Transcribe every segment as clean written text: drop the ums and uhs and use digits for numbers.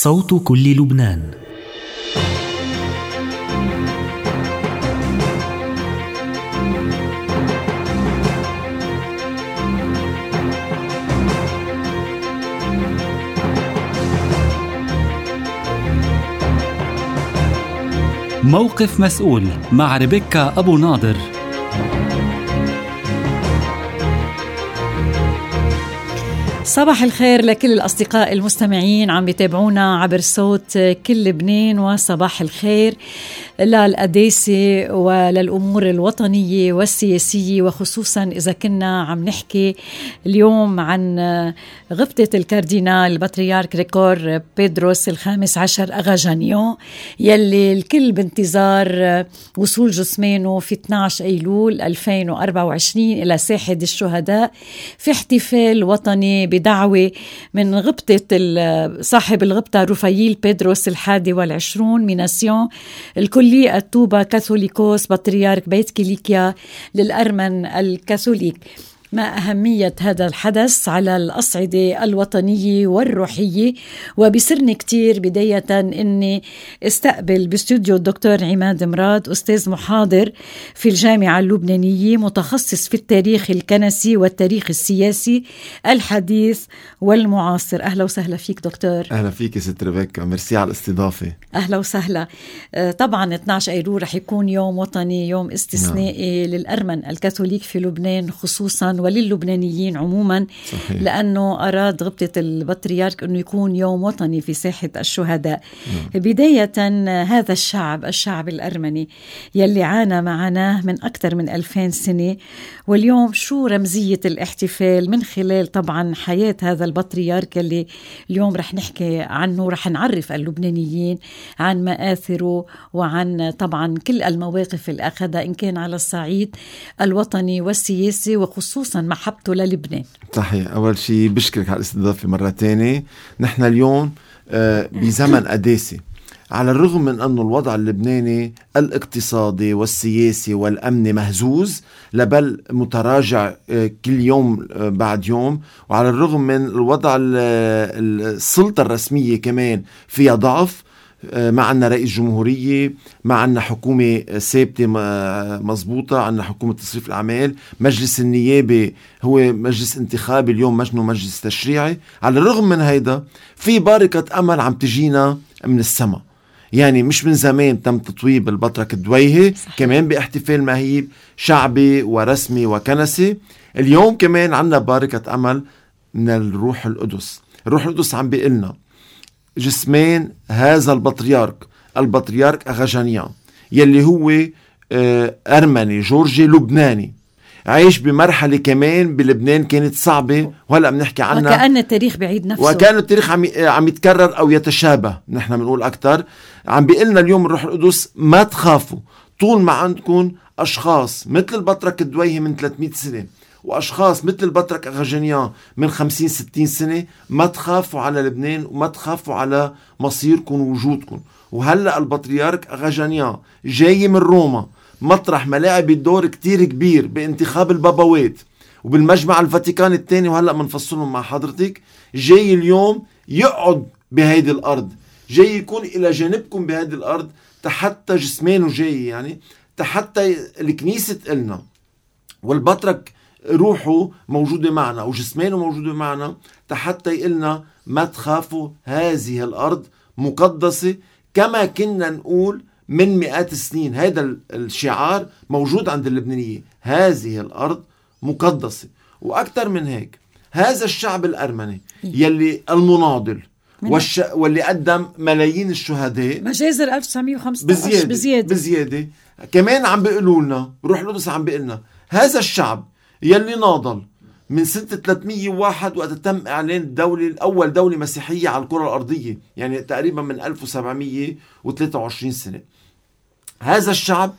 صوت كل لبنان. موقف مسؤول مع ريبيكا أبو ناظر. صباح الخير لكل الأصدقاء المستمعين عم بيتابعونا عبر صوت كل لبنان، وصباح الخير للقداسة وللأمور الوطنية والسياسية، وخصوصا إذا كنا عم نحكي اليوم عن غبطة الكاردينال البطريرك غريغور بيدروس الخامس عشر أغاجانيون، يلي الكل بانتظار وصول جثمانه في 12 أيلول 2024 إلى ساحة الشهداء في احتفال وطني بدعوة من غبطة صاحب الغبطة رفاييل بيدروس الحادي والعشرون ميناسيون الكلية الطوبة كاثوليكوس بطريرك بيت كيليكيا للأرمن الكاثوليك. ما أهمية هذا الحدث على الأصعدة الوطنية والروحية؟ وبسرني كتير بداية أني استقبل باستوديو الدكتور عماد مراد، أستاذ محاضر في الجامعة اللبنانية، متخصص في التاريخ الكنسي والتاريخ السياسي الحديث والمعاصر. أهلا وسهلا فيك دكتور. أهلا فيك ست ريبيكا، ميرسي على الاستضافة. أهلا وسهلا. طبعا 12 أيلول رح يكون يوم وطني، يوم استثنائي للأرمن الكاثوليك في لبنان خصوصا وللبنانيين عموما. صحيح. لأنه أراد غبطة البطريرك أنه يكون يوم وطني في ساحة الشهداء. بداية هذا الشعب الأرمني يلي عانى معاناه من أكثر من 2000 سنة، واليوم شو رمزية الاحتفال من خلال طبعا حياة هذا البطريرك اللي اليوم رح نحكي عنه، رح نعرف اللبنانيين عن مآثره وعن طبعا كل المواقف اللي أخذها إن كان على الصعيد الوطني والسياسي، وخصوصا محبته للبنان. صحيح. أول شيء بشكرك على الاستضافة مرة تانية. نحن اليوم بزمن قداسي، على الرغم من أن الوضع اللبناني الاقتصادي والسياسي والأمني مهزوز لبل متراجع كل يوم بعد يوم، وعلى الرغم من الوضع السلطة الرسمية كمان فيها ضعف، ما عنا رئيس جمهورية، ما عنا حكومة ثابتة مضبوطة، عنا حكومة تصريف الأعمال، مجلس النيابة هو مجلس انتخابي اليوم مجنه مجلس تشريعي. على الرغم من هيدا في بارقة أمل عم تجينا من السماء. يعني مش من زمان تم تطويب البطرك الدويهي كمان باحتفال مهيب شعبي ورسمي وكنسي. اليوم كمان عنا بارقة أمل من الروح القدس. الروح القدس عم بيقلنا جسمان هذا البطريرك أغاجانيان يلي هو أرمني جورجي لبناني، عايش بمرحلة كمان بلبنان كانت صعبة وهلأ بنحكي عنها، وكأن التاريخ بعيد نفسه، وكأن التاريخ عم يتكرر أو يتشابه. نحن بنقول أكتر. عم بيقلنا اليوم الروح القدس ما تخافوا طول ما عندكم أشخاص مثل البطرك الدويهي من 300 سنة وأشخاص مثل البطرك أغاجانيان من 50-60 سنة، ما تخافوا على لبنان وما تخافوا على مصيركم ووجودكم. وهلأ البطريرك أغاجانيان جاي من روما، مطرح ملاعب الدور كتير كبير بانتخاب البابوات وبالمجمع الفاتيكان الثاني، وهلأ منفصلهم مع حضرتك. جاي اليوم يقعد بهيدي الأرض، جاي يكون إلى جانبكم بهيدي الأرض، حتى جسمانه جاي، يعني حتى الكنيسة قلنا والبطرك روحه موجودة معنا وجسمانه موجودة معنا، حتى يقلنا ما تخافوا، هذه الأرض مقدسة. كما كنا نقول من مئات السنين هذا الشعار موجود عند اللبنانية، هذه الأرض مقدسة. وأكثر من هيك، هذا الشعب الأرمني يلي المناضل واللي قدم ملايين الشهداء، مجازر 1915 بزيادة كمان عم بيقولوا لنا، روح القدس عم بيقولنا هذا الشعب يلي ناضل من سنة 301 وقت تم إعلان أول دولة مسيحية على الكرة الأرضية، يعني تقريبا من 1723 سنة. هذا الشعب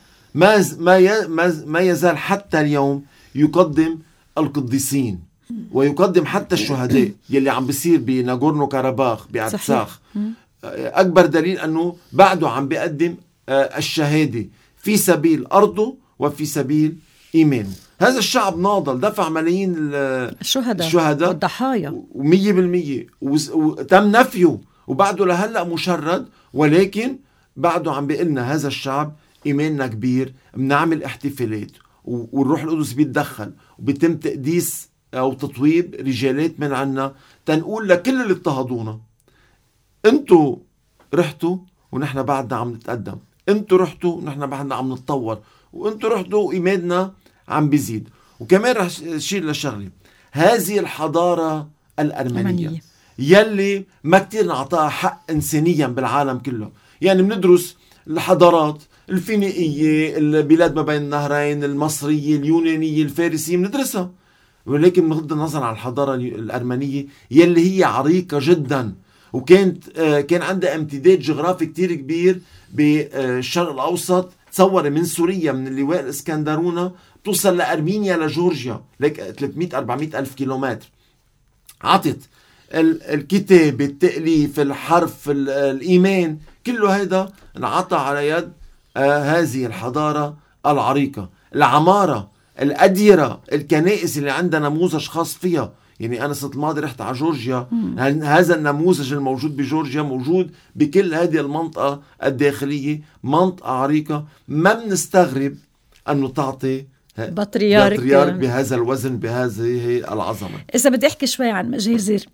ما يزال حتى اليوم يقدم القديسين ويقدم حتى الشهداء يلي عم بيصير بناغورنو كاراباخ بأرتساخ. أكبر دليل أنه بعده عم بيقدم الشهادة في سبيل أرضه وفي سبيل إيمانه. هذا الشعب ناضل، دفع ملايين الشهداء والضحايا 100%، وتم نفيه وبعده لهلأ مشرد، ولكن بعده عم بيقلنا هذا الشعب إيماننا كبير، بنعمل احتفالات والروح القدس بيتدخل وبيتم تقديس أو تطويب رجالات من عنا تنقول لكل اللي اضطهدونا انتوا رحتوا ونحن بعدنا عم نتقدم، انتوا رحتوا ونحن بعدنا عم نتطور، وانتوا رحتوا وإيماننا عم بيزيد. وكمان رح شير لشغلي، هذه الحضارة الأرمنية يلي ما كتير نعطاها حق إنسانيا بالعالم كله. يعني بندرس الحضارات الفينيقية، البلاد ما بين النهرين، المصرية، اليونانية، الفارسية، بندرسها، ولكن بغض النظر عن الحضارة الأرمنية يلي هي عريقة جدا، كان عندها امتداد جغرافي كتير كبير بالشرق الأوسط. تصور من سوريا من اللواء الإسكندرونة توصل لأرمينيا لجورجيا، لك 300-400 ألف كيلومتر. عطت الكتابة، التأليف، الحرف، الإيمان، كله هيدا انعطى على يد هذه الحضارة العريقة. العمارة، الأديرة، الكنائس اللي عندها نموذج خاص فيها. يعني أنا السنة الماضية رحت على جورجيا، هذا النموذج الموجود بجورجيا موجود بكل هذه المنطقة الداخلية، منطقة عريقة. ما بنستغرب أنه تعطي بطريرك بهذا الوزن، بهذه العظمة. إذا بدي أحكي شوي عن مجازر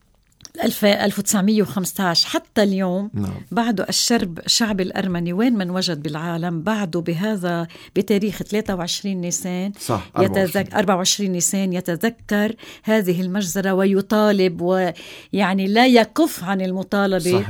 1915 حتى اليوم، بعده الشعب الأرمني وين من وجد بالعالم بعده بهذا بتاريخ 23 نيسان 24 نيسان يتذكر هذه المجزرة ويطالب، ويعني لا يكف عن المطالبة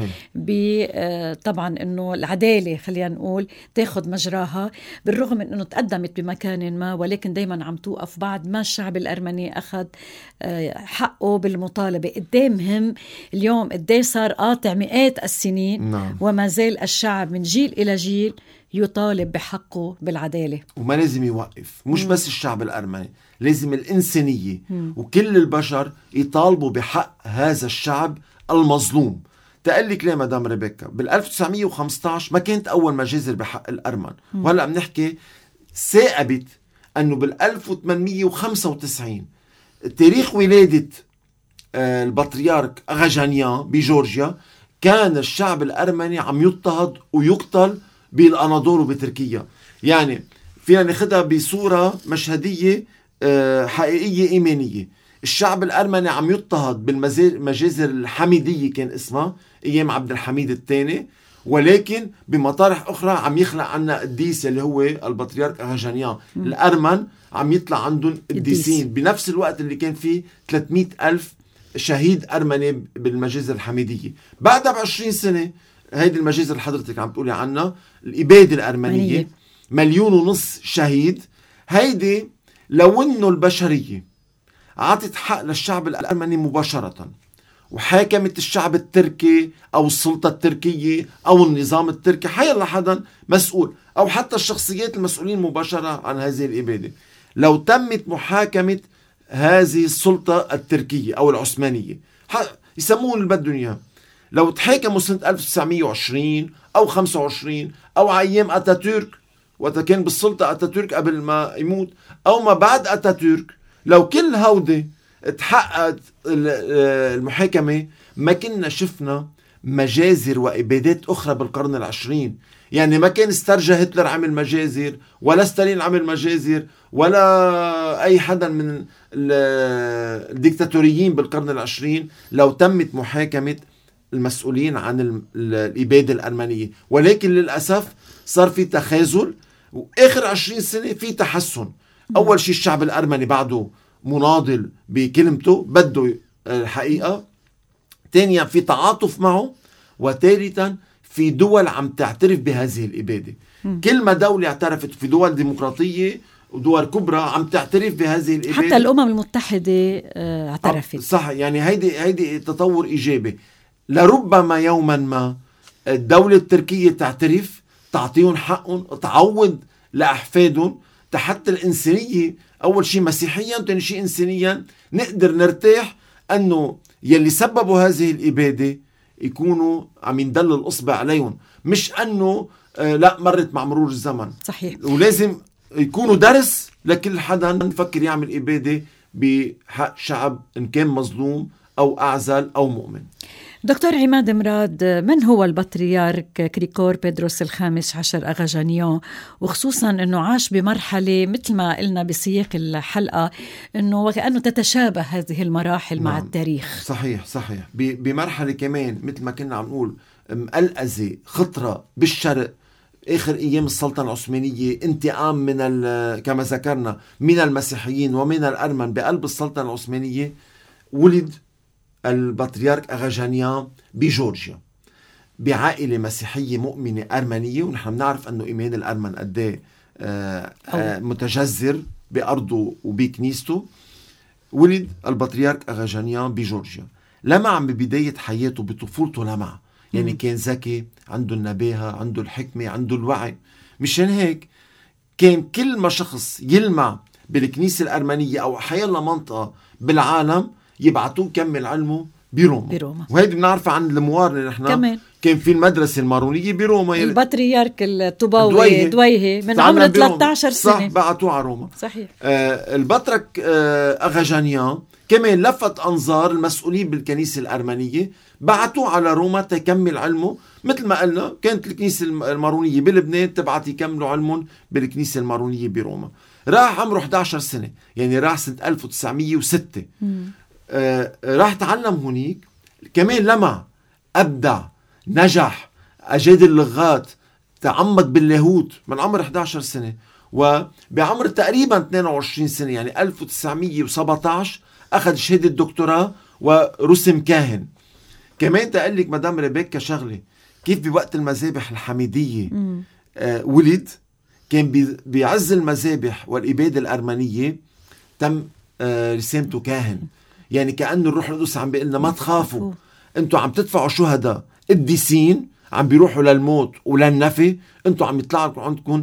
طبعا أنه العدالة خلينا نقول تاخد مجراها، بالرغم من أنه تقدمت بمكان ما، ولكن دايما عم توقف بعد ما الشعب الأرمني أخذ حقه بالمطالبة. قدامهم اليوم قديه صار قاطع مئات السنين، وما زال الشعب من جيل إلى جيل يطالب بحقه بالعدالة. وما لازم يوقف، مش بس الشعب الأرمني، لازم الإنسانية وكل البشر يطالبوا بحق هذا الشعب المظلوم. تقلك ليه مدام ريبيكا، بال1915 ما كانت أول مجازر بحق الأرمن، وهلأ بنحكي ثاقبت أنه بال1895 تاريخ ولادة البطريرك أغاجانيان بجورجيا كان الشعب الأرمني عم يضطهد ويقتل بالأناضول وبتركيا. يعني فينا ناخدها بصورة مشهدية حقيقية إيمانية. الشعب الأرمني عم يضطهد بالمجازر الحميدية كان اسمها أيام عبد الحميد الثاني، ولكن بمطارح أخرى عم يخلق عنا قديس اللي هو البطريرك أغاجانيان. الأرمن عم يطلع عندهم قديسين بنفس الوقت اللي كان فيه 300 ألف شهيد أرمني بالمجازر الحميدية. بعدها ب20 سنة هيدي المجازر اللي حضرتك عم تقولي عنها، الإبادة الأرمنية، 1.5 مليون شهيد. هيدي لو إنه البشرية عطت حق للشعب الأرمني مباشرة وحاكمت الشعب التركي أو السلطة التركية أو النظام التركي، حيلا حدا مسؤول أو حتى الشخصيات المسؤولين مباشرة عن هذه الإبادة، لو تمت محاكمة هذه السلطة التركية أو العثمانية، يسمون اللي بدهم إياه، لو تحاكموا سنة 1920 أو 25 أو أيام أتاتورك وقت كان بالسلطة أتاتورك قبل ما يموت، أو ما بعد أتاتورك، لو كل هودي تحققت المحاكمة ما كنا شفنا مجازر وإبادات أخرى بالقرن العشرين. يعني ما كان استرجى هتلر عمل مجازر، ولا ستالين عمل مجازر، ولا أي حدا من الديكتاتوريين بالقرن العشرين لو تمت محاكمة المسؤولين عن الإبادة الأرمنية. ولكن للأسف صار في تخاذل، وآخر 20 سنة في تحسن. أول شيء الشعب الأرمني بعده مناضل بكلمته، بده الحقيقة. ثانيا في تعاطف معه، وثالثا في دول عم تعترف بهذه الإبادة. كل ما دولة اعترفت، في دول ديمقراطية ودول كبرى عم تعترف بهذه الإبادة، حتى الأمم المتحدة اعترفت. صح، يعني هيدي تطور إيجابي. لربما يوما ما الدولة التركية تعترف، تعطيهم حقهم، تعوض لأحفادهم، حتى الإنسانية أول شيء مسيحيا وثاني شيء إنسانيا نقدر نرتاح أنه يلي سببوا هذه الإبادة يكونوا عم يندل الأصبع عليهم، مش أنه لا مرت مع مرور الزمن. صحيح. ولازم يكونوا درس لكل حدا نفكر يعمل إبادة بحق شعب إن كان مظلوم أو أعزل أو مؤمن. دكتور عماد مراد، من هو البطريرك كريكور بيدروس الخامس عشر أغاجانيون، وخصوصا أنه عاش بمرحلة مثل ما قلنا بسياق الحلقة أنه وكأنه تتشابه هذه المراحل مع التاريخ. صحيح بمرحلة كمان مثل ما كنا عم نقول مقلقزة خطرة بالشرق آخر أيام السلطنة العثمانية، انتقام من كما ذكرنا من المسيحيين ومن الأرمن بقلب السلطنة العثمانية. ولد البطريرك أغاجانيان بجورجيا بعائلة مسيحية مؤمنة أرمنية، ونحن بنعرف أنه إيمان الأرمن قديه متجذر بأرضه وبكنيسته. ولد البطريرك أغاجانيان بجورجيا، لمع ببداية حياته بطفولته لمع، يعني كان ذكي، عنده النباهة، عنده الحكمة، عنده الوعي. مشان هيك كان كل ما شخص يلمع بالكنيسة الأرمنية أو حيالله منطقة بالعالم يبعتوه يكمل علمه بروما. وهيدي بنعرفها عن الموار اللي نحن كمان كان في المدرسة المارونية بروما. البطريرك الطوباوي دويهي من عمر 13 سنة صح، بعتوه على روما. صحيح. البطرك أغاجانيان كمان لفت أنظار المسؤولين بالكنيسة الأرمنية، بعتوه على روما تكمل علمه. مثل ما قلنا كانت الكنيسة المارونية بلبنان تبعت يكملوا علمهم بالكنيسة المارونية بروما. راح عمره 11 سنة، يعني راح سنة 1906. راح تعلم هناك، كمان لمع، أبدع، نجح، أجاد اللغات، تعمق باللاهوت من عمر 11 سنة. وبعمر تقريبا 22 سنة يعني 1917 أخذ شهادة الدكتوراه ورسم كاهن. كمان تقلك مدام ريبيكا شغلة، كيف بوقت المذابح الحميدية ولد، كان بعز المذابح والإبادة الأرمنية تم رسامته كاهن. يعني كأن الروح القدس عم بيقلنا ما تخافوا، انتوا عم تدفعوا شهداء قديسين عم بيروحوا للموت وللنفي، انتوا عم يطلعوا عندكم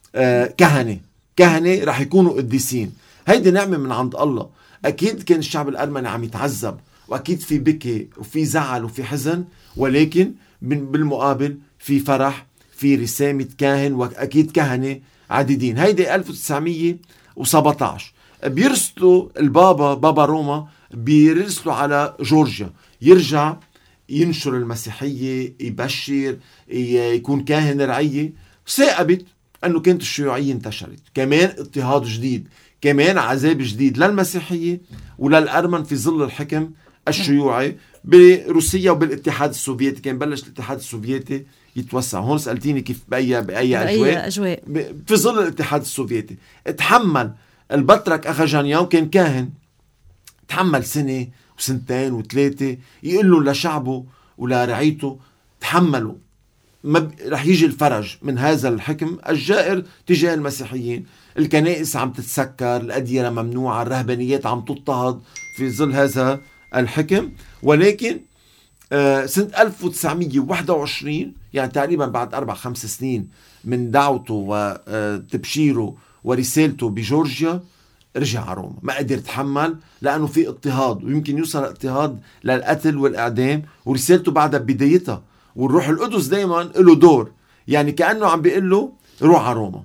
كهنة رح يكونوا قديسين. هيدي نعمة من عند الله. أكيد كان الشعب الأرمني عم يتعذب، وأكيد في بكي وفي زعل وفي حزن، ولكن بالمقابل في فرح، في رسامة كاهن، وأكيد كهنة عديدين. هيدي 1917 بيرسلوا بابا روما بيرسلوا على جورجيا، يرجع ينشر المسيحية، يبشر، يكون كاهن رعية. ثاقبت أنه كانت الشيوعية انتشرت، كمان اضطهاد جديد، كمان عذاب جديد للمسيحية وللأرمن في ظل الحكم الشيوعي بروسيا وبالاتحاد السوفيتي. كان بلش الاتحاد السوفيتي يتوسع. هون سألتيني كيف بأي أجواء في ظل الاتحاد السوفيتي. اتحمل البطرك أغاجانيان، كان كاهن، تحمل سنة وسنتين وثلاثة يقول له لشعبه ولرعيته تحملوا، رح يجي الفرج من هذا الحكم الجائر تجاه المسيحيين. الكنائس عم تتسكر، الأديرة ممنوعة، الرهبانيات عم تضطهد في ظل هذا الحكم. ولكن سنة 1921 يعني تقريبا بعد 4-5 سنين من دعوته وتبشيره ورسالته بجورجيا رجع على روما. ما قدر يتحمل لأنه في اضطهاد، ويمكن يوصل اضطهاد للقتل والإعدام، ورسالته بعدها بدايتها. والروح القدس دايما له دور، يعني كأنه عم بيقول له روح على روما.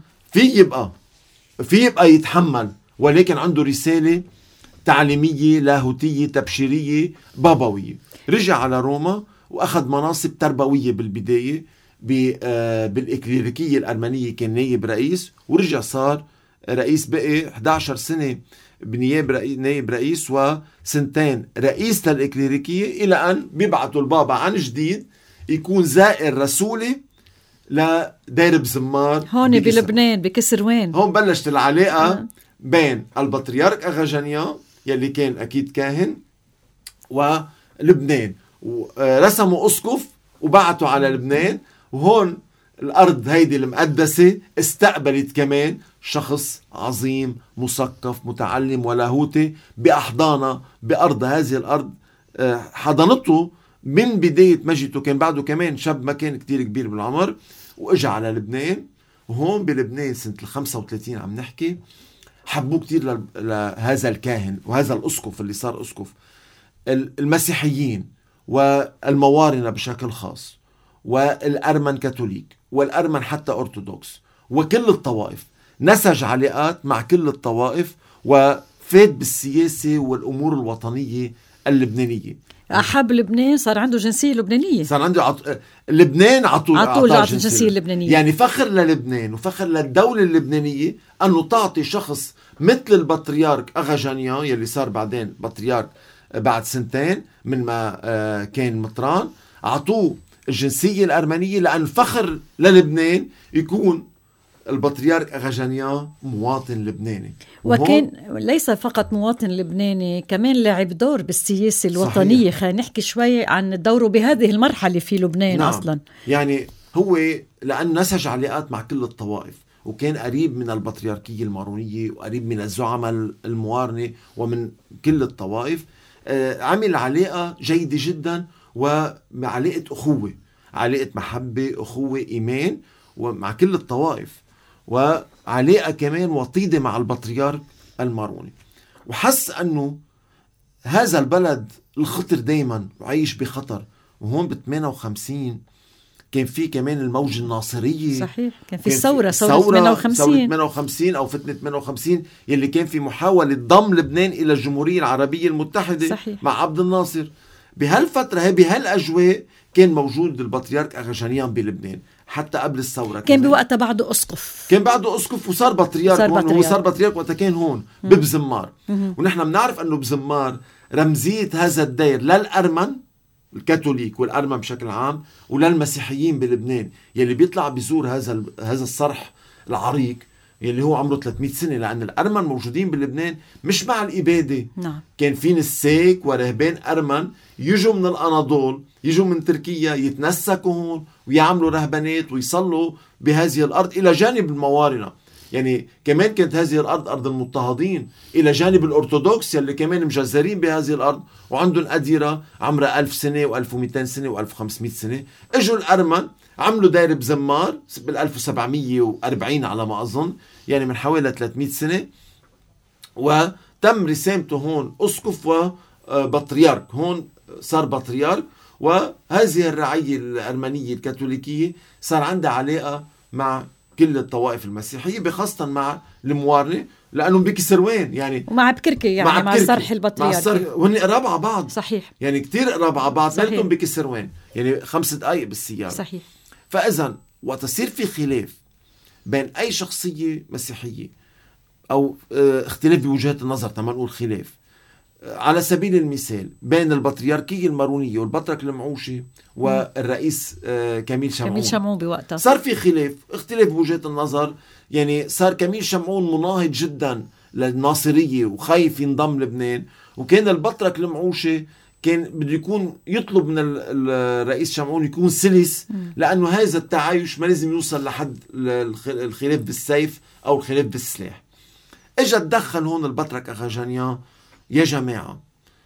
في يبقى يتحمل، ولكن عنده رسالة تعليمية لاهوتية تبشيرية بابوية. رجع على روما وأخذ مناصب تربوية بالبداية بالإكليريكية الأرمنية، كان نائب رئيس، ورجع صار رئيس. بقي 11 سنة نائب رئيس وسنتين رئيس للإكليريكية، إلى أن بيبعتوا البابا عن جديد يكون زائر رسولي لدير بزمار هون بلبنان بكسروان. هون بلشت العلاقة بين البطريرك أغاجانيان يلي كان أكيد كاهن ولبنان، ورسموا أسقف وبعتوا على لبنان. وهون الأرض هيدي المقدسة استقبلت كمان شخص عظيم مثقف متعلم ولاهوتي بأحضانة بأرض هذه الأرض. حضنته من بداية مجيته، كان بعده كمان شاب ما كان كتير كبير بالعمر، وإجا على لبنان. وهون بلبنان سنة 35 عم نحكي، حبوه كتير لهذا الكاهن وهذا الأسقف اللي صار أسقف. المسيحيين والموارنة بشكل خاص، والأرمن كاثوليك، والأرمن حتى أرثوذكس، وكل الطوائف، نسج علاقات مع كل الطوائف، وفاد بالسياسة والأمور الوطنية اللبنانية. أحب لبنان صار عنده جنسية لبنانية، صار عنده لبنان عطوه الجنسية اللبنانية. يعني فخر للبنان وفخر للدولة اللبنانية أنه تعطي شخص مثل البطريرك أغاجانيان يلي صار بعدين بطريرك بعد سنتين من ما كان مطران، عطوه الجنسية الأرمنية لأن فخر للبنان يكون البطريرك أغاجانيان مواطن لبناني. وكان ليس فقط مواطن لبناني، كمان لعب دور بالسياسة الوطنية. خلينا نحكي شوي عن دوره بهذه المرحلة في لبنان. نعم. أصلا يعني هو لأن نسج علاقات مع كل الطوائف، وكان قريب من البطريركية المارونية وقريب من الزعماء الموارنة ومن كل الطوائف. عمل علاقة جيدة جدا وعلاقة أخوة، علاقة محبة، أخوة، إيمان ومع كل الطوائف، وعلاقة كمان وطيدة مع البطريرك الماروني. وحس أنه هذا البلد الخطر دايما وعيش بخطر. وهون ب58 كان في كمان الموج الناصرية. صحيح، كان في ثورة 58 أو فتنة 58 يلي كان في محاولة ضم لبنان إلى الجمهورية العربية المتحدة. صحيح. مع عبد الناصر. بهالفترة بهالأجواء كان موجود البطريرك أغاجانيان بلبنان حتى قبل الثورة. كان بوقتها بعده أسقف، وصار بطريرك. هو صار بطريرك وقتها كان هون ببزمار. ونحن بنعرف أنه بزمار رمزية هذا الدير للأرمن الكاثوليك والأرمن بشكل عام وللمسيحيين بلبنان يلي بيطلع بيزور هذا الصرح العريق يلي هو عمره 300 سنة. لأن الأرمن موجودين بلبنان مش مع الإبادة. نعم. كان في نساك ورهبان أرمن يجوا من الأناضول، يجوا من تركيا، يتنسكوا هون ويعملوا رهبانات ويصلوا بهذه الأرض إلى جانب الموارنة. يعني كمان كانت هذه الأرض أرض المضطهدين إلى جانب الأرثوذكس يلي كمان مجزرين بهذه الأرض وعندهم أديرة عمرها 1000 سنة و1200 سنة و1500 سنة. اجوا الأرمن عملوا داير بزمار بال1740 على ما أظن، يعني من حوالي 300 سنة، وتم رسامته هون أسقف وبطريرك. هون صار بطريرك. وهذه الرعية الأرمنية الكاثوليكية صار عندها علاقة مع كل الطوائف المسيحية، بخاصة مع الموارنة لأنهم بكسروان يعني ومع بكركي، يعني مع صرح البطريرك وهن قراب على بعض. صحيح. يعني كتير قراب على بعض. نلتهم بكسروان يعني 5 دقائق بالسيارة. صحيح. فإذن وقت يصير في خلاف بين أي شخصية مسيحية أو اختلاف بوجهات النظر، تما نقول خلاف، على سبيل المثال بين البطريركية المارونية والبطرك المعوشي والرئيس كميل شمعون بوقتها صار في اختلاف بوجهات النظر. يعني صار كميل شمعون مناهض جدا للناصرية وخايف ينضم لبنان، وكان البطرك المعوشي كان بده يكون يطلب من الرئيس شمعون يكون سلس، لأنه هذا التعايش ما لازم يوصل لحد الخلاف بالسيف أو الخلاف بالسلاح. اجا تدخل هون البطرك أغاجانيان. يا جماعة،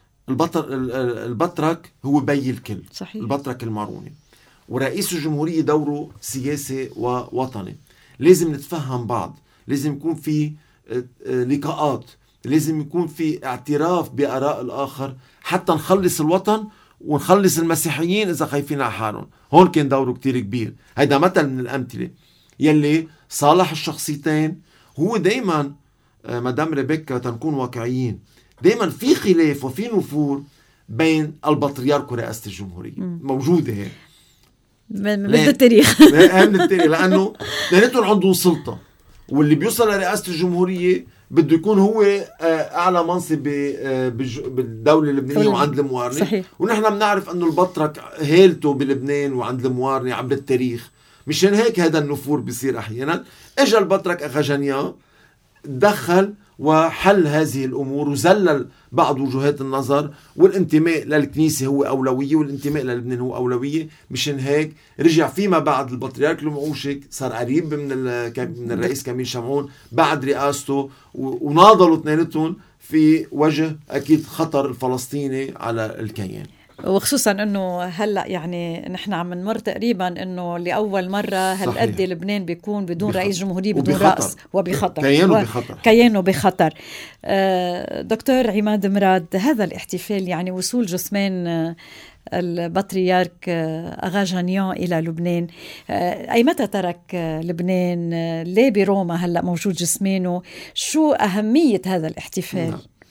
البطرك هو بي الكل. صحيح. البطرك الماروني ورئيس الجمهورية دوره سياسي ووطني. لازم نتفهم بعض، لازم يكون في لقاءات، لازم يكون في اعتراف بآراء الآخر حتى نخلص الوطن ونخلص المسيحيين إذا خايفين على حالهم. هون كان دوره كتير كبير. هيدا مثل من الأمثلة يلي صالح الشخصيتين. هو دايما مدام ريبيكا تنكون واقعيين، دايما في خلاف وفي نفور بين البطريرك ورئاسة الجمهورية. موجودة هيك من التاريخ. من التاريخ، لأنه لأنهم عندهم سلطة، واللي بيوصل لرئاسة الجمهورية بده يكون هو أعلى منصب بالدولة اللبنانية وعند الموارنة. صحيح. ونحن بنعرف أنه البطرك هيلته بلبنان وعند الموارنة عبر التاريخ. مشان هيك هذا النفور بيصير أحيانا. اجا البطرك أغاجانيان دخل وحل هذه الأمور وزلل بعض وجهات النظر، والانتماء للكنيسة هو أولوية والانتماء للبنان هو أولوية. مشان هيك رجع فيما بعد البطريرك المعوشي صار قريب من الرئيس كميل شمعون بعد رئاسته، وناضلوا اثنيناتهم في وجه أكيد خطر الفلسطيني على الكيان. وخصوصا انه هلا يعني نحن عم نمر تقريبا انه لاول مره هالقد لبنان بيكون بدون رئيس جمهوريه، بدون راس، وبخطر كيانه بخطر. دكتور عماد مراد، هذا الاحتفال يعني وصول جثمان البطريرك أغاجانيان إلى لبنان، أي متى ترك لبنان؟ ليه بروما هلأ موجود جسمانه؟ شو أهمية هذا الاحتفال؟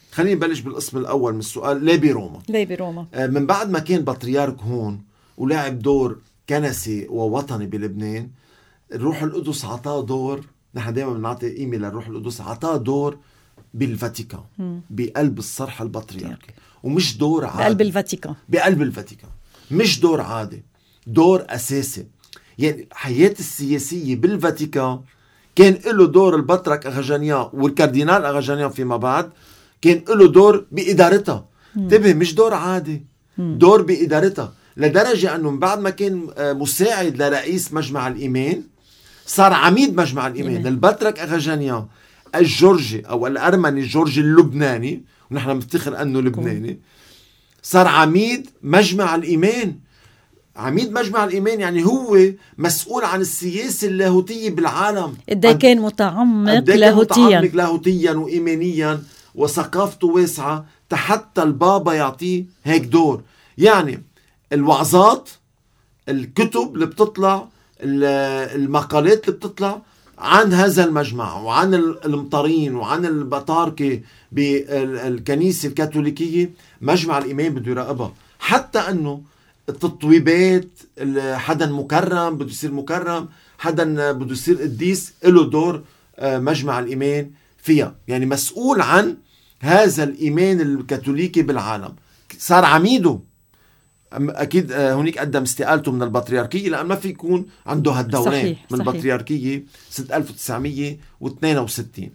خلينا نبلش بالقسم الأول من السؤال. ليه بروما؟ ليه بروما؟ من بعد ما كان بطريرك هون ولعب دور كنسي ووطني بلبنان، الروح القدس عطاه دور. نحن دائما بنعطي قيمة للروح القدس، عطاه دور بالفاتيكان، بقلب الصرح البطريركي، ومش دور عادي. بقلب الفاتيكان مش دور عادي، دور أساسي. يعني الحياة السياسية بالفاتيكان كان له دور البطرك أغاجانيان والكاردينال أغاجانيان فيما بعد، كان له دور بإدارتها. انتبه، مش دور عادي، دور بإدارتها، لدرجة أنه من بعد ما كان مساعد لرئيس مجمع الإيمان صار عميد مجمع الإيمان. البطرك أغاجانيان الجورجي أو الأرمني الجورجي اللبناني، ونحن نفتخر أنه لبناني، صار عميد مجمع الإيمان. عميد مجمع الإيمان يعني هو مسؤول عن السياسة اللاهوتية بالعالم. قد كان متعمق لاهوتيا وإيمانيا، وثقافته واسعة حتى البابا يعطيه هيك دور. يعني الوعظات، الكتب اللي بتطلع، المقالات اللي بتطلع عن هذا المجمع وعن المطارين وعن البطاركة بالكنيسة الكاثوليكية، مجمع الإيمان بده يراقبها. حتى أنه التطويبات، حدا مكرم بده يصير مكرم، حدا بده يصير قديس، له دور مجمع الإيمان فيها. يعني مسؤول عن هذا الإيمان الكاثوليكي بالعالم. صار عميده، أكيد هونيك قدم استقالته من البطريركية، لأن ما في يكون عنده هالدورين من البطريركية سنة 1962.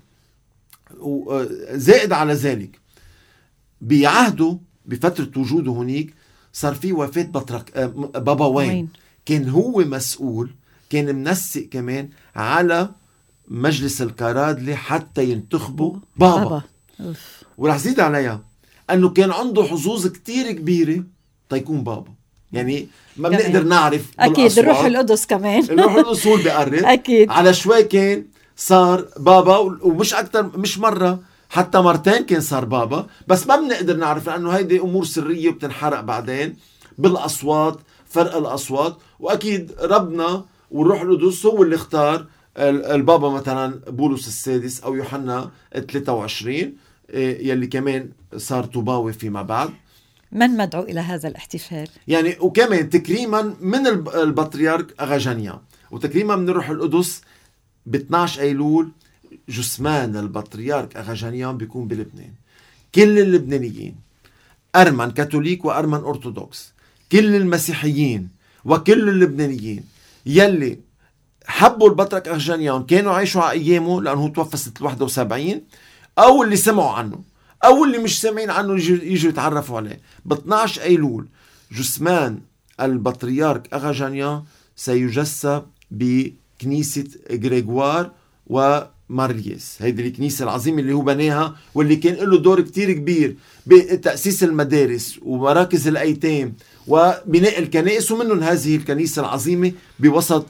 وزائد على ذلك بعهده بفترة وجوده هونيك صار في وفاة بابا وين. كان هو مسؤول، كان منسق كمان على مجلس الكرادلة حتى ينتخبوا بابا. ورح زيد عليها أنه كان عنده حظوظ كتير كبيرة تيكون بابا. يعني ما بنقدر نعرف أكيد الروح القدس كمان الروح القدس هو بيقرب أكيد. على شوي كان صار بابا، ومش أكتر، مش مرة، حتى مرتين كان صار بابا. بس ما بنقدر نعرف لأنه هيدي أمور سرية وبتنحرق بعدين بالأصوات، فرق الأصوات. وأكيد ربنا والروح القدس هو اللي اختار البابا، مثلا بولس السادس أو يوحنا 23 يلي كمان صار طوباوي فيما بعد. من مدعو إلى هذا الاحتفال؟ يعني وكمان تكريما من البطريرك أغاجانيان، وتكريما من الروح القدس ب 12 أيلول جثمان البطريرك أغاجانيان بيكون بلبنان. كل اللبنانيين، أرمن كاثوليك وأرمن أرثوذكس، كل المسيحيين وكل اللبنانيين يلي حبوا البطرك أغاجانيان، كانوا عايشوا على أيامه لأنه توفى سنة 71، أو اللي سمعوا عنه، أو اللي مش سامعين عنه يجوا يتعرفوا عليه. ب 12 أيلول جثمان البطريرك أغاجانيان سيجسد بكنيسة غريغوار ومارليس. هيدي الكنيسة العظيمة اللي هو بناها، واللي كان له دور كتير كبير بتأسيس المدارس ومراكز الأيتام وبناء الكنائس، ومنهم هذه الكنيسة العظيمة بوسط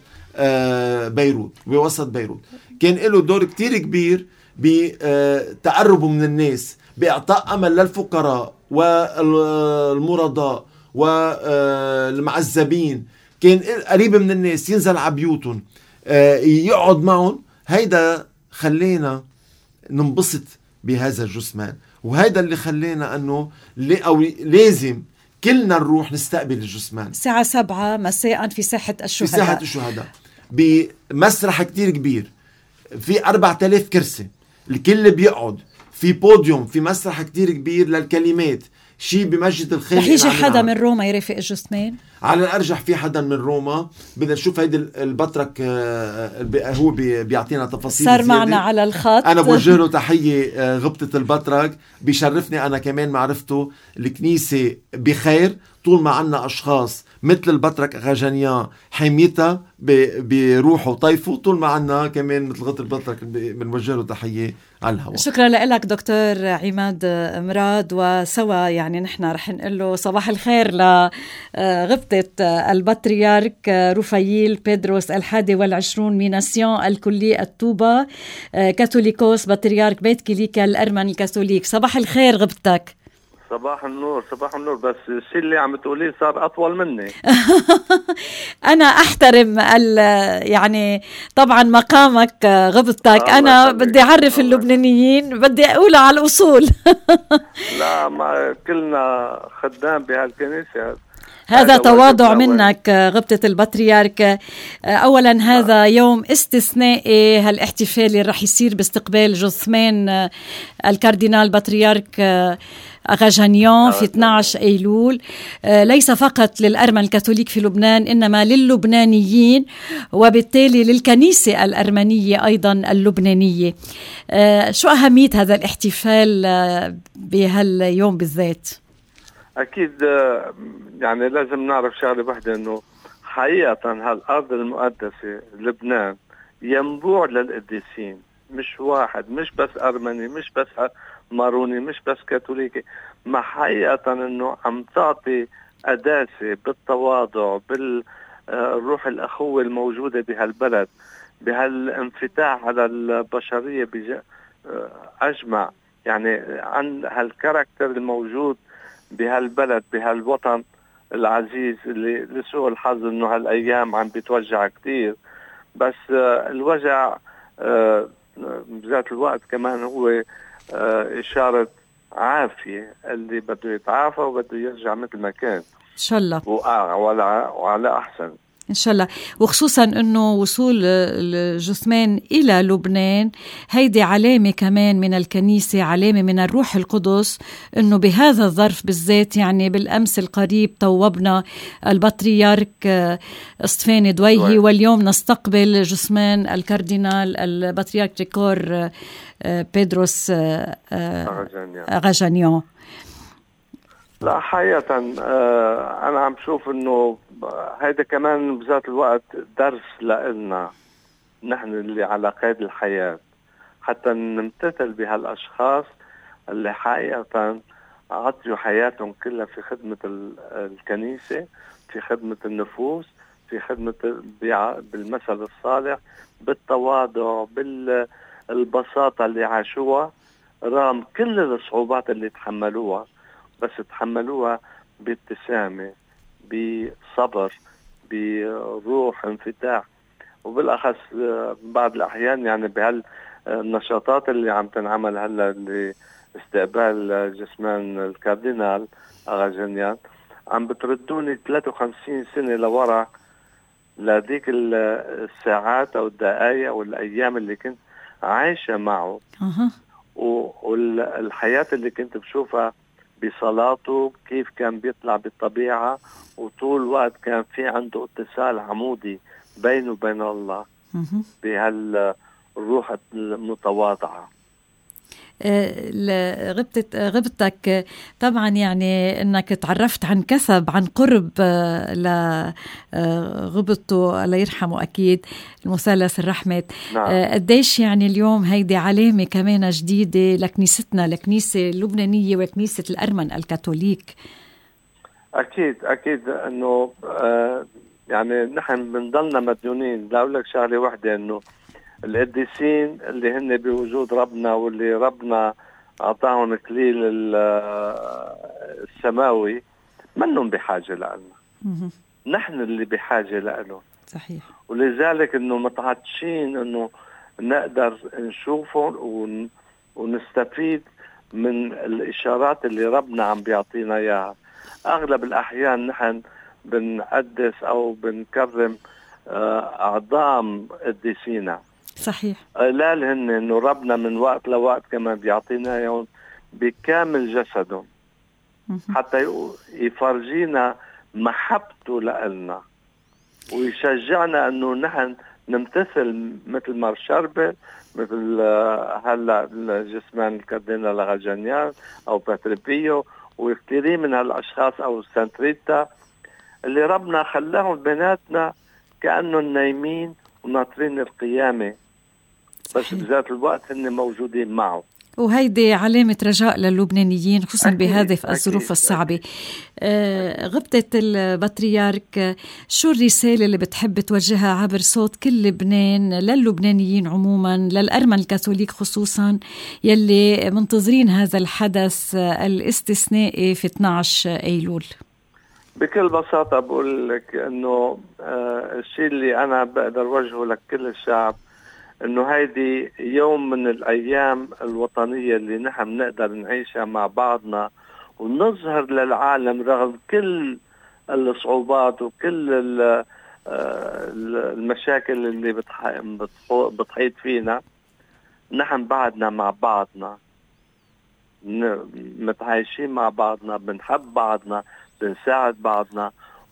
بيروت. كان له دور كتير كبير بتقربه من الناس، بإعطاء أمل للفقراء والمرضى والمعذبين. كان قريب من الناس، ينزل على بيوتهم، يقعد معهم. هيدا خلينا ننبسط بهذا الجثمان، وهيدا اللي خلينا أنه لازم كلنا نروح نستقبل الجثمان الساعة 7 مساء في ساحة الشهداء بمسرح كتير كبير، في 4000 كرسي، الكل بيقعد في بوديوم، في مسرح كتير كبير للكلمات، شي بمسجد الخير. رح يجي حدا من روما يرافق الجثمان؟ على الأرجح في حدا من روما. بدنا نشوف هيدا البطرك، هو بيعطينا تفاصيل صار زيادة. معنا على الخط، أنا بوجه له تحية، غبطة البطرك، بيشرفني أنا كمان معرفته. الكنيسة بخير طول ما عنا أشخاص مثل البطرك أغاجانيان حميتها بروحه وطيفه، طول ما عنا كمان مثل غبطة البطرك بنوجه له تحية على الهواء. شكرا لك دكتور عماد مراد. وسوا يعني نحن رح نقول له صباح الخير لغبطة البطريرك رفاييل بيدروس 21 ميناسيون الكلي الطوبة كاثوليكوس بطريرك بيت كيليكا الأرمن الكاثوليك. صباح الخير غبطتك. صباح النور صباح النور. بس الشيء اللي عم تقوليه صار أطول مني. أنا أحترم يعني طبعا مقامك غبطتك. أنا بدي أعرف اللبنانيين، بدي أقول على الأصول. لا، ما كلنا خدام بهالكنيسة. هذا تواضع منك غبطة البطريرك. أولا هذا يوم استثنائي، هالاحتفال اللي رح يصير باستقبال جثمان الكاردينال بطريرك أغاجانيون في 12 أيلول، ليس فقط للأرمن الكاثوليك في لبنان، إنما للبنانيين وبالتالي للكنيسة الأرمنية أيضا اللبنانية. شو أهمية هذا الاحتفال بهاليوم بالذات؟ أكيد يعني لازم نعرف شغلة واحدة، إنه حقيقة هالأرض المقدسة لبنان ينبوع للقديسين، مش واحد، مش بس أرمني، مش بس ماروني، مش بس كاثوليكي. ما حقيقة إنه عم تعطي قداسة بالتواضع، بالروح الأخوة الموجودة بهالبلد، بهالانفتاح على البشرية أجمع، يعني عن هالكاركتر الموجود بهالبلد، بهالوطن العزيز اللي لسوء الحظ انه هالايام عم بيتوجع كتير. بس الوجع بذات الوقت كمان هو اشارة عافية، اللي بده يتعافى وبده يرجع مثل ما كان ان شاء الله وعلى احسن إن شاء الله. وخصوصا أنه وصول الجثمان إلى لبنان هيدي علامة كمان من الكنيسة، علامة من الروح القدس، أنه بهذا الظرف بالذات. يعني بالأمس القريب طوبنا البطريرك اسطفاني دويهي، واليوم نستقبل جثمان الكاردينال البطريرك تريكور بيدروس أغاجانيون. لا حقيقة أنا عم شوف إنه هيدا كمان بذات الوقت درس لنا نحن اللي على قيد الحياة، حتى نمتثل بهالأشخاص اللي حقيقة عطيوا حياتهم كلها في خدمة الكنيسة، في خدمة النفوس، في خدمة بالمثل الصالح، بالتواضع، بالبساطة اللي عاشوها رغم كل الصعوبات اللي تحملوها، بس تحملوها بابتسامة، بصبر، بروح انفتاح. وبالأخص بعض الأحيان يعني بهالنشاطات اللي عم تنعمل هلا لاستقبال جثمان الكاردينال أغاجانيون، عم بتردوني 53 سنة لورا لديك الساعات أو الدقائق أو الأيام اللي كنت عايشة معه، والحياة اللي كنت بشوفها بصلاته، كيف كان بيطلع بالطبيعة، وطول الوقت كان في عنده اتصال عمودي بينه وبين الله بهالروح المتواضعة. غبتك طبعا يعني انك تعرفت عن كثب عن قرب لغبطه الله يرحمه اكيد المثلث الرحمة. نعم. قديش يعني اليوم هيدي علامة كمان جديدة لكنيستنا، لكنيسة اللبنانية وكنيسة الأرمن الكاثوليك. أكيد أنه يعني نحن بنضلنا مديونين. لا أقول لك شغلة واحدة، أنه القديسين اللي هن بوجود ربنا واللي ربنا أعطاهم إكليل السماوي منهم بحاجة لنا، نحن اللي بحاجة لهم. صحيح. ولذلك إنه متعطشين إنه نقدر نشوفهم ونستفيد من الإشارات اللي ربنا عم بيعطينا إياها. أغلب الأحيان نحن بنقدس أو بنكرم أعظام قديسينا. صحيح. لا هن إنه ربنا من وقت لوقت كمان بيعطينا يوم بكامل جسدهم حتى يفرجينا محبته لنا ويشجعنا إنه نحن نمتثل مثل مار شربل، مثل هلا جثمان الكاردينال أغاجانيون أو باتريبيو وكثيرين من هالأشخاص أو سانتريتا اللي ربنا خلاهم بيناتنا كأنهم نايمين وناطرين القيامة، بس بذات الوقت هن موجودين معه. وهيدي علامة رجاء للبنانيين خصوصا بهذه الظروف الصعبة. غبطة البطريرك، شو الرسالة اللي بتحب توجهها عبر صوت كل لبنان للبنانيين عموما، للأرمن الكاثوليك خصوصا يلي منتظرين هذا الحدث الاستثنائي في 12 أيلول؟ بكل بساطة بقول لك انه الشيء اللي انا بقدر وجهه لكل الشعب انه هيدي يوم من الايام الوطنية اللي نحن نقدر نعيشها مع بعضنا ونظهر للعالم رغم كل الصعوبات وكل المشاكل اللي بتحيط فينا، نحن بعدنا مع بعضنا متعايشين مع بعضنا، بنحب بعضنا، بنساعد بعضنا،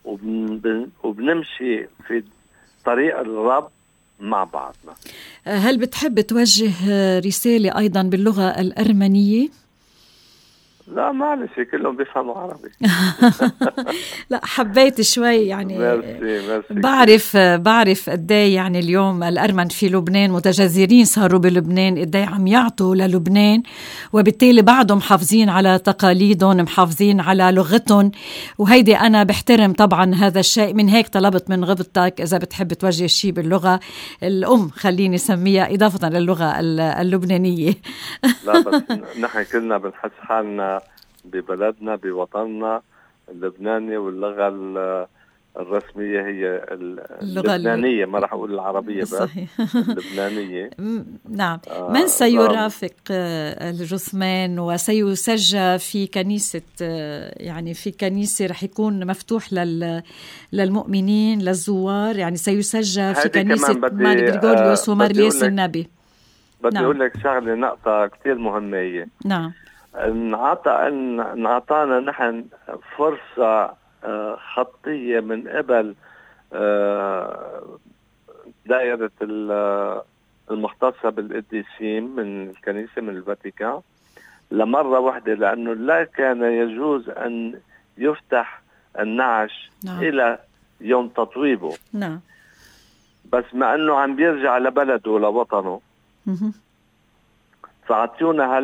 وبنمشي في طريق الرب مع بعضنا. هل بتحب توجه رسالة أيضا باللغة الأرمنية؟ لا معلش كلهم بيفهموا عربي. لا حبيت شوي يعني. ميرسي. بعرف قديه يعني اليوم الأرمن في لبنان متجذرين صاروا بلبنان، قديه عم يعطوا للبنان، وبالتالي بعضهم محافظين على تقاليدهم، محافظين على لغتهم، وهيدي أنا بحترم طبعا هذا الشيء. من هيك طلبت من غبطتك إذا بتحب توجه شيء باللغة الأم خليني سميها إضافة للغة اللبنانية. لا بس نحن كلنا بنحس حالنا ببلدنا بوطننا اللبناني، واللغة الرسمية هي اللبنانية، ما راح أقول العربية بس اللبنانية. نعم. من سيرافق الجثمان وسيسجى في كنيسة، يعني في كنيسة رح يكون مفتوح للمؤمنين للزوار، يعني سيسجى في كنيسة ماري غريغوريوس ومارليس النبي. بدي أقول لك شغلة نقطة كتير مهمة هي. نعم. نعطانا نحن فرصة خطية من قبل دائرة المختصة بالقديسين من الكنيسة من الفاتيكان لمرة واحدة، لأنه لا كان يجوز أن يفتح النعش إلى يوم تطويبه. نعم. بس مع أنه عم بيرجع لبلده لوطنه فعطيونا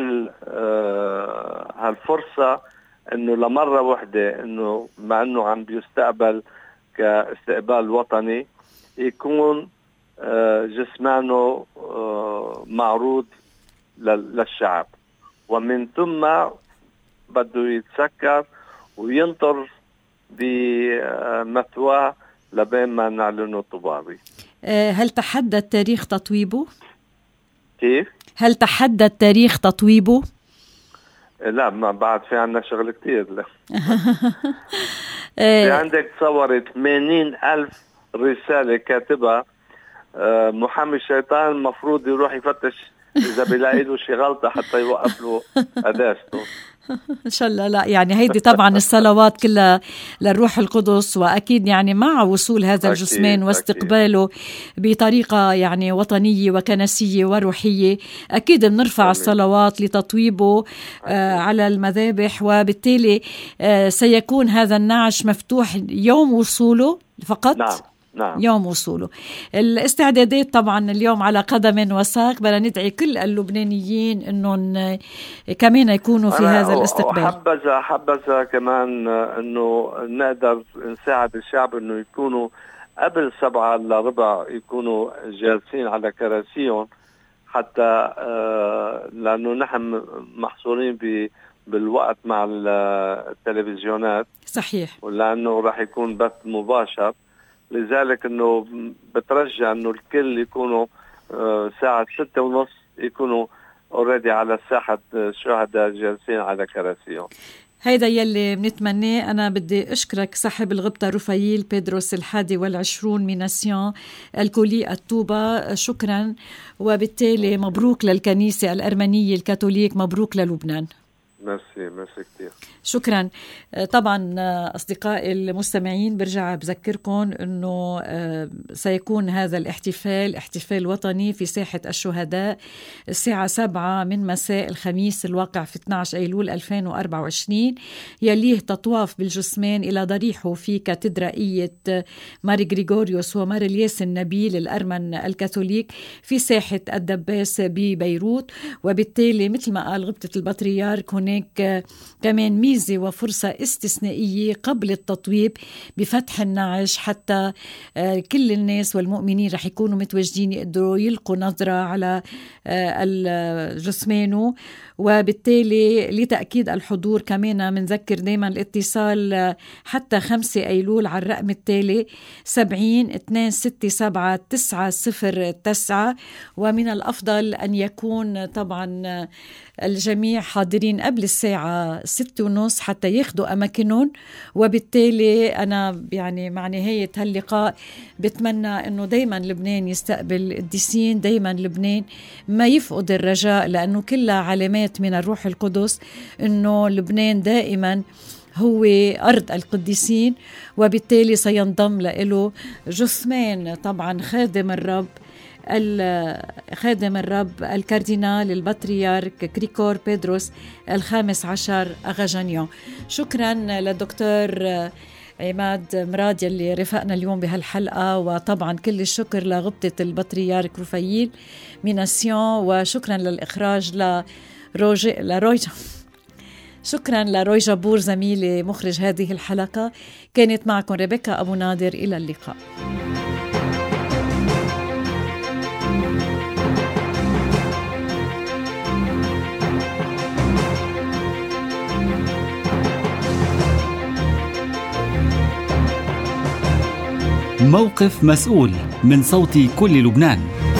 هالفرصة انه لمرة واحدة انه مع انه عم بيستقبل كاستقبال وطني يكون جسمانه معروض للشعب، ومن ثم بده يتسكر وينطر بمثواه لبين ما نعلنه طبابي. هل تحدد تاريخ تطويبه؟ كيف؟ هل تحدد تاريخ تطويبه؟ لا، ما بعد في عنا شغل كتير. في عندك تصوري 80,000 رسالة كاتبها محامي الشيطان، المفروض يروح يفتش إذا بيلاقي له شي غلطة حتى يوقف له قداسته. إن شاء الله. لا يعني هيدي طبعا الصلوات كلها للروح القدس، وأكيد يعني مع وصول هذا الجثمان واستقباله بطريقة يعني وطنية وكنسية وروحية، أكيد بنرفع الصلوات لتطويبه على المذابح، وبالتالي سيكون هذا النعش مفتوح يوم وصوله فقط. نعم. يوم وصوله. الاستعدادات طبعا اليوم على قدم وساق، بدنا ندعي كل اللبنانيين انهم كمان يكونوا في هذا الاستقبال. حبذا كمان انه نقدر نساعد الشعب انه يكونوا قبل 7:15 يكونوا جالسين على كراسيهم، حتى لانه نحن محصورين بالوقت مع التلفزيونات. صحيح. ولانه راح يكون بث مباشر، لذلك انه بترجى انه الكل يكونوا ساعة 6:30 يكونوا اوريدي على ساحة الشهداء جالسين على كراسيهم. هيدا يلي بنتمناه. أنا بدي أشكرك صاحب الغبطة رفايل بيدروس 21 ميناسيون الكولي الطوبة، شكرا، وبالتالي مبروك للكنيسة الأرمنية الكاثوليك، مبروك للبنان. ميرسي كتير. شكرا. طبعا أصدقائي المستمعين برجع بذكركم أنه سيكون هذا احتفال وطني في ساحة الشهداء الساعة 7 من مساء الخميس الواقع في 12 أيلول 2024. يليه تطواف بالجثمان إلى ضريحه في كاتدرائية ماري غريغوريوس ومار الياس النبيل الأرمن الكاثوليك في ساحة الدباس ببيروت. وبالتالي مثل ما قال غبطة البطريرك هناك كمان ميزة وفرصة استثنائية قبل التطويب بفتح النعش، حتى كل الناس والمؤمنين رح يكونوا متواجدين يقدروا يلقوا نظرة على الجثمان. وبالتالي لتأكيد الحضور كمان منذكر دايما الاتصال حتى 5 أيلول على الرقم التالي 70-267-909. ومن الأفضل أن يكون طبعا الجميع حاضرين قبل الساعة 6:30 حتى ياخدوا أماكنهم. وبالتالي أنا يعني مع نهاية هاللقاء بتمنى أنه دايما لبنان يستقبل القديسين، دايما لبنان ما يفقد الرجاء، لأنه كلها علامات من الروح القدس أنه لبنان دائما هو أرض القديسين. وبالتالي سينضم له جثمان طبعا خادم الرب الكاردينال البطريرك غريغور بيدروس الخامس عشر أغاجانيون. شكرا للدكتور عماد مراد يلي رفقنا اليوم بهالحلقة، وطبعا كل الشكر لغبطة البطريرك رفايل ميناسيون، وشكرا للإخراج شكرا لروي جابور زميلي مخرج هذه الحلقة. كانت معكم ريبيكا أبو نادر، إلى اللقاء. موقف مسؤول من صوت كل لبنان.